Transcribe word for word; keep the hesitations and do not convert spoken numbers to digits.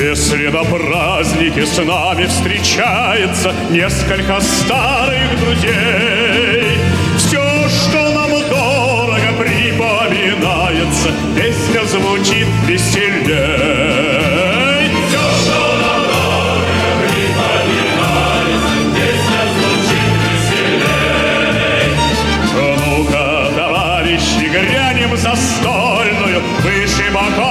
Если на празднике с нами встречается несколько старых друзей, все, что нам дорого, припоминается, песня звучит веселей. Все, что нам дорого, припоминается, песня звучит веселей. Ну-ка, товарищи, грянем застольную, выше боков